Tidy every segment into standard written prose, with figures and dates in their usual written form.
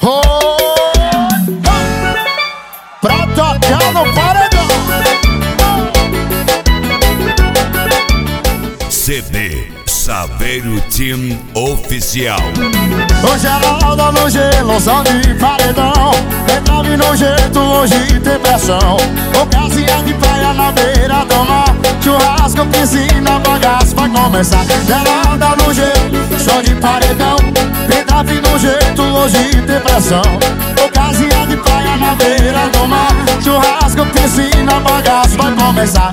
Pra tocar no paredão. CD Saveiro Team Oficial. O Geraldo no gelo, som de paredão. Entrave no jeito, hoje tem pressão. Ocasião de praia na beira do mar. Churrasco, piscina, bagaço vai começar. Geraldo no gelo, som de paredão. Entrave no jeito, hoje tem pressão. Ocasião de praia na beira do mar. Churrasco, piscina, bagaço vai começar.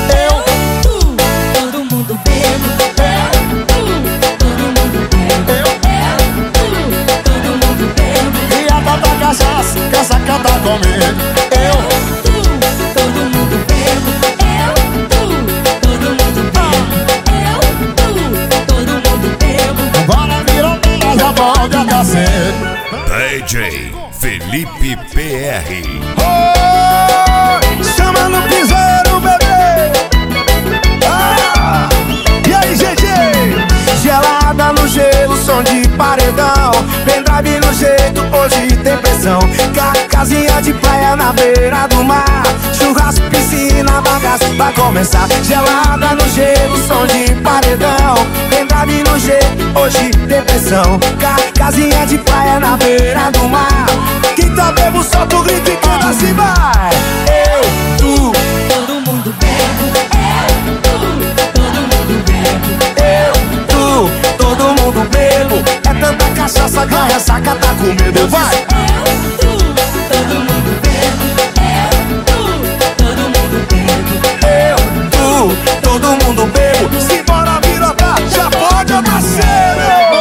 Todo mundo bebo. Todo mundo bebo. Todo mundo bebo. E a tata cachaça, quer cantar comigo. Todo mundo bebo. Todo mundo bebo. Todo mundo bebo. Bora virar, já pode até ser. DJ Felipe PR. Chama no piseiro, bebê. E aí, GG? Gelada no gelo, som de paredão. Pendrive no jeito, hoje tem pressão. Casinha de praia na beira do mar. Churrasco, piscina, bagaço vai começar. Gelada no gelo, som de paredão. Pendrive no jeito, hoje tem pressão. Casinha de praia na beira do mar. Quem tá bebo, solta o grito e canta assim, vai. Tu. Todo mundo bebe. Todo mundo bebe. Todo mundo bebo. É tanta cachaça que a ressaca tá com medo. Vai! Todo mundo bebe. Todo mundo bebe. Todo mundo bebo. Simbora virotar, já pode acontecer.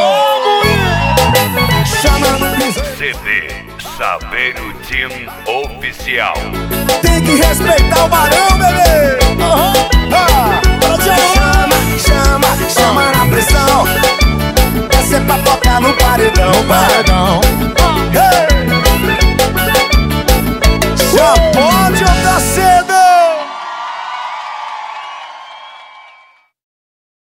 Chama no piseiro. CD Saveiro Team Oficial. Tem que respeitar o barão, bebê. Chama na pressão. Essa é pra tocar no paredão. Paredão. Chama.